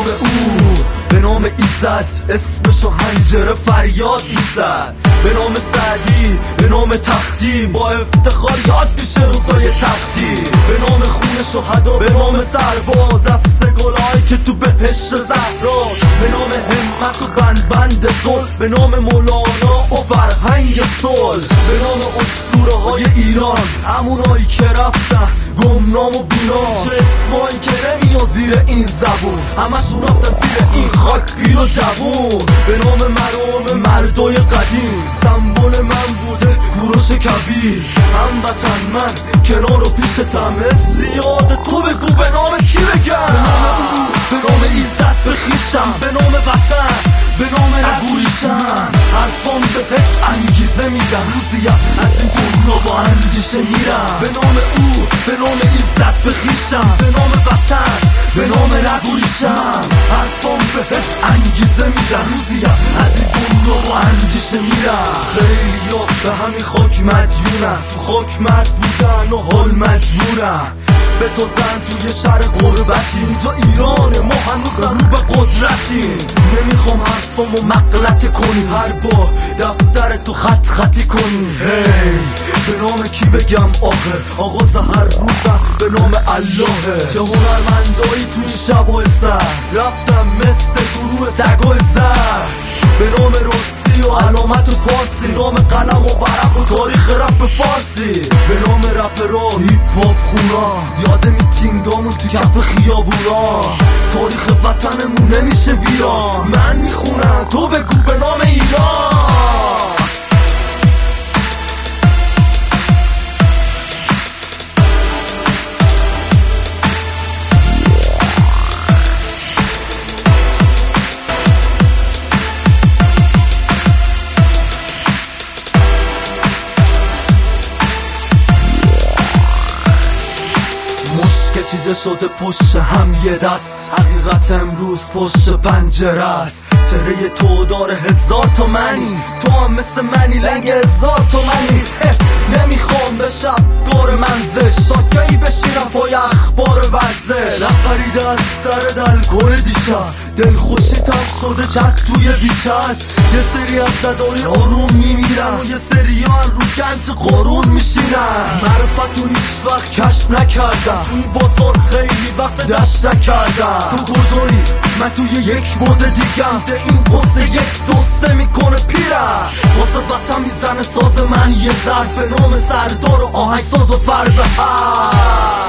نام او، به نام ایزد، اسمشو هنجره فریاد میزد. به نام سعدی، به نام تختی، با افتخار یاد میشه روزای تختی. به نام خون شهدا، به نام سرباز از سگلایی که تو بهشت زهراست. به نام همت و بند زل، به نام مولانا و فرهنگ صلح. به نام اسطوره های ایران، همونایی که رفتن گمنام و بینام. چه اسمایی که نمیان زیر این زبون، همشون رفتن زیر این خاک پیر و جوون. به نام مرام مردای قدیم، سمبل من بوده کوروش کبیر. هموطن من کنار و پیشتم، زیاد تو بگو به نام کی بگم. به نام ایزد بخیشم، به نام وطن، به نام نگوریشم. حرفام بهت انگیزه میدم، روزیم از این دنیا با اندیشه میرم. به نام او، به نام ایزد بخیشم، به نام وطن، به نام نگوریشم. حرفام بهت انگیزه میدم، روزیم از این دنیا با اندیشه میرم. خیلیا به همین خاک مدیونن، تو خاک مرد بودن و حال مجبورن. به تو زن توی شهر غربتی، اینجا ایران ما هنوز رو به قدرتی. نمیخوام حرفامو مغلطه کنی، هر با دفتر تو خطی کنی. هی به نام کی بگم آخه، آغاز هر روزم به نام اللهه. چه هنرمندایی توی شبای سر، رفتم مثل گروه سگای زر. به نام روسی و علامت و پارسی، نام قلم و ورق و تاریخ رپ فارسی. به نام رپرها، هیپ هاپ خونا، یاد میتینگامون تو کف خیابونا. تاریخ وطنمون نمیشه ویران، من میخونم تو بگو به نام ایران. که چیزه شده پشت هم یه دست، حقیقت امروز پشت پنجره است. چهره تو داره 1000 تومنی، تو هم مثل منی لنگ 1000 تومنی. نمیخوام بشم دور منزش، ساکی بشینم پای اخبار ورزش. رپریده از سر دلگور دیشب، دلخوشی تم شده چت توی ویچت. یه سری از زداری آروم میمیرن و یه سری ها رو گنج قارون میشینن. معرفت رو هیچ وقت کشف نکردم، توی بازار خیلی وقت دشت نکردم. تو کجایی؟ من توی یک مود دیگم، ده این قصه یک دوسته میکنه پیرم. واسه وطن میزنه ساز من یه ضرب، به نام سردار و آهنگ ساز و فربه.